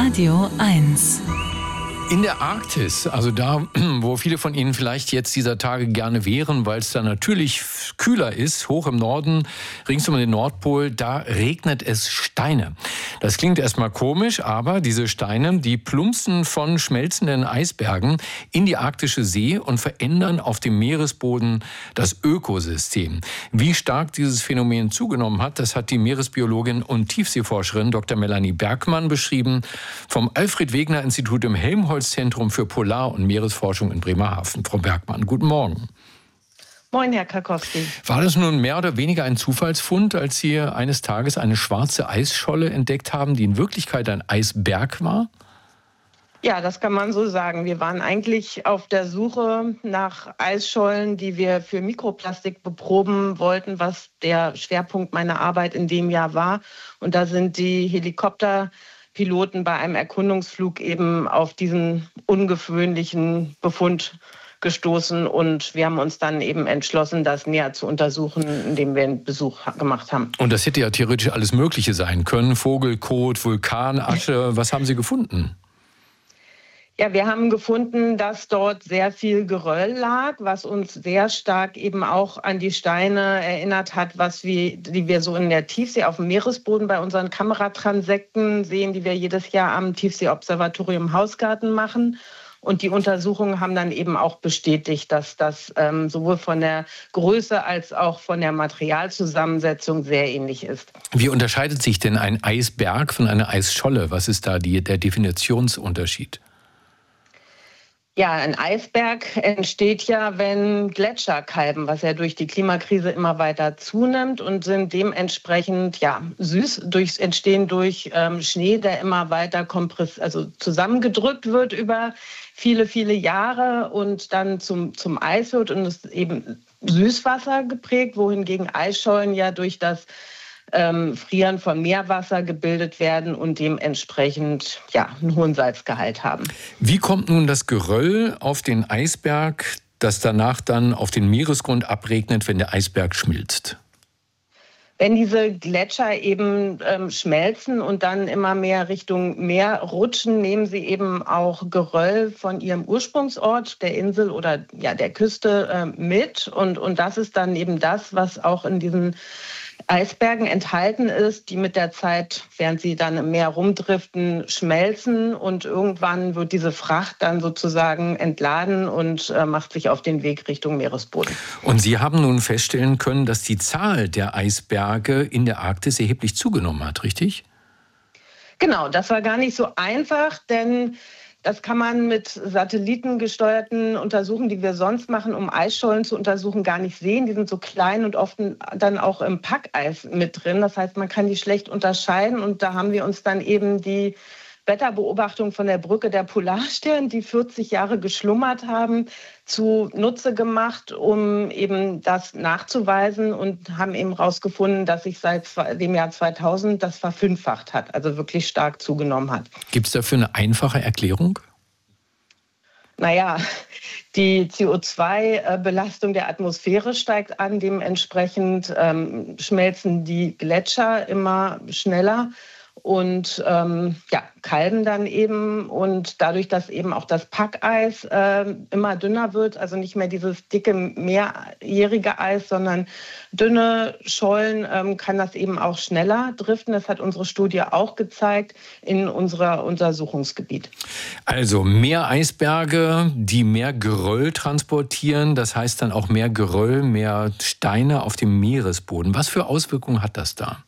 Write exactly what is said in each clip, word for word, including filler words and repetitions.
Radio eins. In der Arktis, also da, wo viele von Ihnen vielleicht jetzt dieser Tage gerne wären, weil es da natürlich kühler ist, hoch im Norden, rings um den Nordpol, da regnet es Steine. Das klingt erstmal komisch, aber diese Steine, die plumpsen von schmelzenden Eisbergen in die arktische See und verändern auf dem Meeresboden das Ökosystem. Wie stark dieses Phänomen zugenommen hat, das hat die Meeresbiologin und Tiefseeforscherin Doktor Melanie Bergmann beschrieben vom Alfred-Wegener-Institut im Helmholtz Zentrum für Polar- und Meeresforschung in Bremerhaven. Frau Bergmann, guten Morgen. Moin, Herr Karkowski. War das nun mehr oder weniger ein Zufallsfund, als Sie eines Tages eine schwarze Eisscholle entdeckt haben, die in Wirklichkeit ein Eisberg war? Ja, das kann man so sagen. Wir waren eigentlich auf der Suche nach Eisschollen, die wir für Mikroplastik beproben wollten, was der Schwerpunkt meiner Arbeit in dem Jahr war. Und da sind die Helikopter Piloten bei einem Erkundungsflug eben auf diesen ungewöhnlichen Befund gestoßen und wir haben uns dann eben entschlossen, das näher zu untersuchen, indem wir einen Besuch gemacht haben. Und das hätte ja theoretisch alles Mögliche sein können, Vogelkot, Vulkanasche, was haben Sie gefunden? Ja, wir haben gefunden, dass dort sehr viel Geröll lag, was uns sehr stark eben auch an die Steine erinnert hat, was wir, die wir so in der Tiefsee auf dem Meeresboden bei unseren Kameratranssekten sehen, die wir jedes Jahr am Tiefseeobservatorium Hausgarten machen. Und die Untersuchungen haben dann eben auch bestätigt, dass das ähm, sowohl von der Größe als auch von der Materialzusammensetzung sehr ähnlich ist. Wie unterscheidet sich denn ein Eisberg von einer Eisscholle? Was ist da die, der Definitionsunterschied? Ja, ein Eisberg entsteht ja, wenn Gletscher kalben, was ja durch die Klimakrise immer weiter zunimmt und sind dementsprechend ja süß durch, entstehen durch ähm, Schnee, der immer weiter kompress, also zusammengedrückt wird über viele, viele Jahre und dann zum, zum Eis wird und es ist eben Süßwasser geprägt, wohingegen Eisschollen ja durch das Ähm, Frieren von Meerwasser gebildet werden und dementsprechend ja, einen hohen Salzgehalt haben. Wie kommt nun das Geröll auf den Eisberg, das danach dann auf den Meeresgrund abregnet, wenn der Eisberg schmilzt? Wenn diese Gletscher eben ähm, schmelzen und dann immer mehr Richtung Meer rutschen, nehmen sie eben auch Geröll von ihrem Ursprungsort, der Insel oder ja, der Küste äh, mit. Und, und das ist dann eben das, was auch in diesen Eisbergen enthalten ist, die mit der Zeit, während sie dann im Meer rumdriften, schmelzen und irgendwann wird diese Fracht dann sozusagen entladen und äh, macht sich auf den Weg Richtung Meeresboden. Und Sie haben nun feststellen können, dass die Zahl der Eisberge in der Arktis erheblich zugenommen hat, richtig? Genau, das war gar nicht so einfach, denn das kann man mit satellitengesteuerten Untersuchungen, die wir sonst machen, um Eisschollen zu untersuchen, gar nicht sehen. Die sind so klein und oft dann auch im Packeis mit drin. Das heißt, man kann die schlecht unterscheiden. Und da haben wir uns dann eben die Wetterbeobachtung von der Brücke der Polarstern, die vierzig Jahre geschlummert haben, zunutze gemacht, um eben das nachzuweisen und haben eben herausgefunden, dass sich seit dem Jahr zweitausend das verfünffacht hat, also wirklich stark zugenommen hat. Gibt es dafür eine einfache Erklärung? Naja, die C O zwei Belastung der Atmosphäre steigt an, dementsprechend ähm, schmelzen die Gletscher immer schneller. Und ähm, ja, kalben dann eben und dadurch, dass eben auch das Packeis äh, immer dünner wird, also nicht mehr dieses dicke mehrjährige Eis, sondern dünne Schollen, ähm, kann das eben auch schneller driften. Das hat unsere Studie auch gezeigt in unserem Untersuchungsgebiet. Also mehr Eisberge, die mehr Geröll transportieren, das heißt dann auch mehr Geröll, mehr Steine auf dem Meeresboden. Was für Auswirkungen hat das da?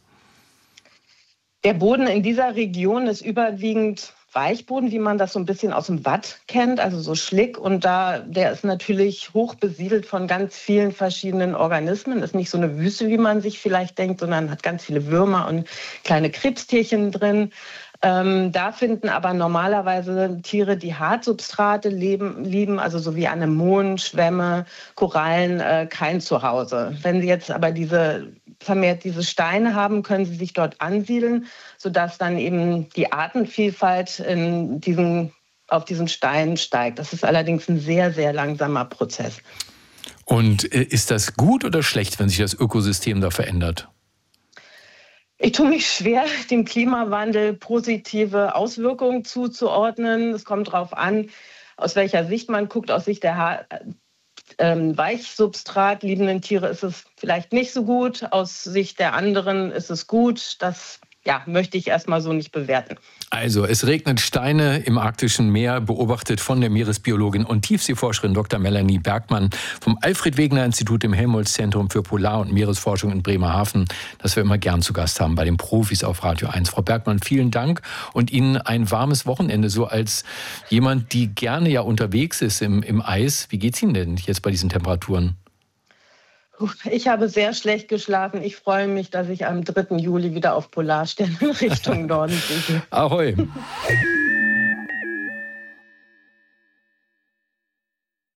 Der Boden in dieser Region ist überwiegend Weichboden, wie man das so ein bisschen aus dem Watt kennt, also so Schlick. Und da, der ist natürlich hoch besiedelt von ganz vielen verschiedenen Organismen. Ist nicht so eine Wüste, wie man sich vielleicht denkt, sondern hat ganz viele Würmer und kleine Krebstierchen drin. Ähm, da finden aber normalerweise Tiere, die Hartsubstrate leben, lieben, also so wie Anemonen, Schwämme, Korallen, äh, kein Zuhause. Wenn sie jetzt aber diese vermehrt diese Steine haben, können sie sich dort ansiedeln, sodass dann eben die Artenvielfalt in diesen, auf diesen Steinen steigt. Das ist allerdings ein sehr, sehr langsamer Prozess. Und ist das gut oder schlecht, wenn sich das Ökosystem da verändert? Ich tue mich schwer, dem Klimawandel positive Auswirkungen zuzuordnen. Es kommt darauf an, aus welcher Sicht man guckt. Aus Sicht der ha ähm, Weichsubstrat liebenden Tiere ist es vielleicht nicht so gut. Aus Sicht der anderen ist es gut. Das ja, möchte ich erstmal so nicht bewerten. Also, es regnet Steine im arktischen Meer, beobachtet von der Meeresbiologin und Tiefseeforscherin Doktor Melanie Bergmann vom Alfred-Wegener-Institut im Helmholtz-Zentrum für Polar- und Meeresforschung in Bremerhaven, das wir immer gern zu Gast haben bei den Profis auf Radio eins. Frau Bergmann, vielen Dank und Ihnen ein warmes Wochenende, so als jemand, die gerne ja unterwegs ist im, im Eis. Wie geht's Ihnen denn jetzt bei diesen Temperaturen? Ich habe sehr schlecht geschlafen. Ich freue mich, dass ich am dritten Juli wieder auf Polarstern in Richtung Norden fliege. Ahoi.